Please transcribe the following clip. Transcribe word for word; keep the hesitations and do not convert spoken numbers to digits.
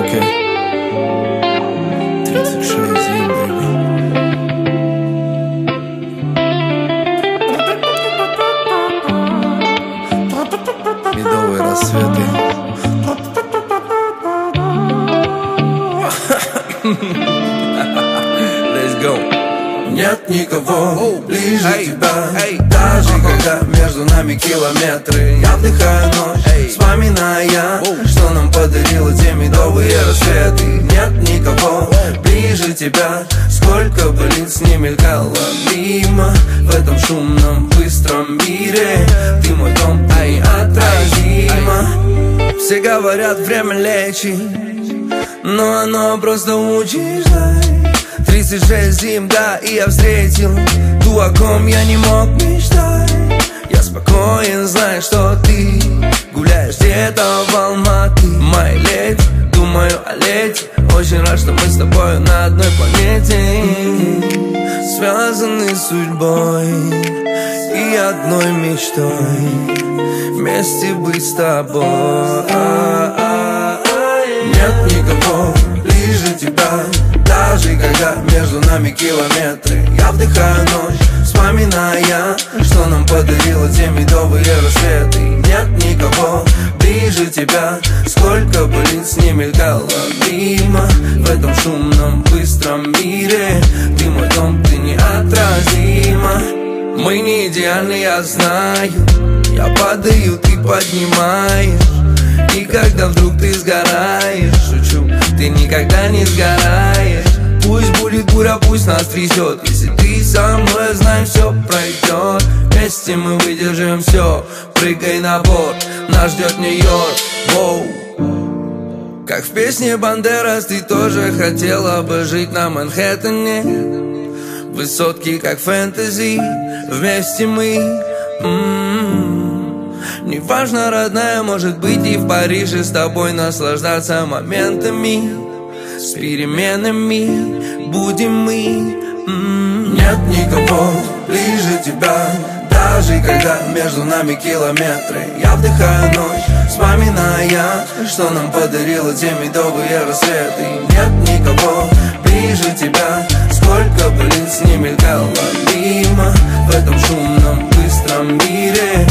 окей. тридцать шесть зим, бэйби. Медовые рассветы. Let's go. Нет никого ближе hey, тебя hey, даже uh-huh. когда между нами километры. Я вдыхаю ночь, hey. вспоминая, oh. что нам подарило те медовые рассветы. Нет никого ближе тебя, сколько бы лиц не мелькало мимо. В этом шумном, быстром мире ты мой дом, ты неотразима. Все говорят, время лечит, но оно просто учишь ждать. Тридцать шесть зим, да, и я встретил ту, о ком я не мог мечтать. Я спокоен, знаю, что ты гуляешь где-то в Алматы. Моя леди, думаю о лете. Очень рад, что мы с тобой на одной планете, связаны судьбой и одной мечтой вместе быть с тобой. Нет никого ближе тебя, даже когда между нами километры. Я вдыхаю ночь, вспоминая, что нам подарило те медовые рассветы. Нет никого ближе тебя, сколько бы лиц не мелькало мимо. В этом шумном, быстром мире ты мой дом, ты неотразима. Мы не идеальны, я знаю. Я падаю, ты поднимаешь. И когда вдруг ты сгораешь, шучу, ты никогда не сгораешь. Пусть будет буря, пусть нас трясет. Если ты со мной, знаем, все пройдет. Вместе мы выдержим все. Прыгай на борт, нас ждет Нью-Йорк. Воу. Как в песне Бандерас, ты тоже хотела бы жить на Манхэттене. Высотки, как фэнтези, вместе мы. М-м-м. Неважно, родная, может быть и в Париже с тобой наслаждаться моментами. С переменами будем мы. М-м. Нет никого ближе тебя, даже когда между нами километры. Я вдыхаю ночь, вспоминая, что нам подарило те медовые рассветы. Нет никого ближе тебя, сколько бы лиц не мелькало мимо. В этом шумном, быстром мире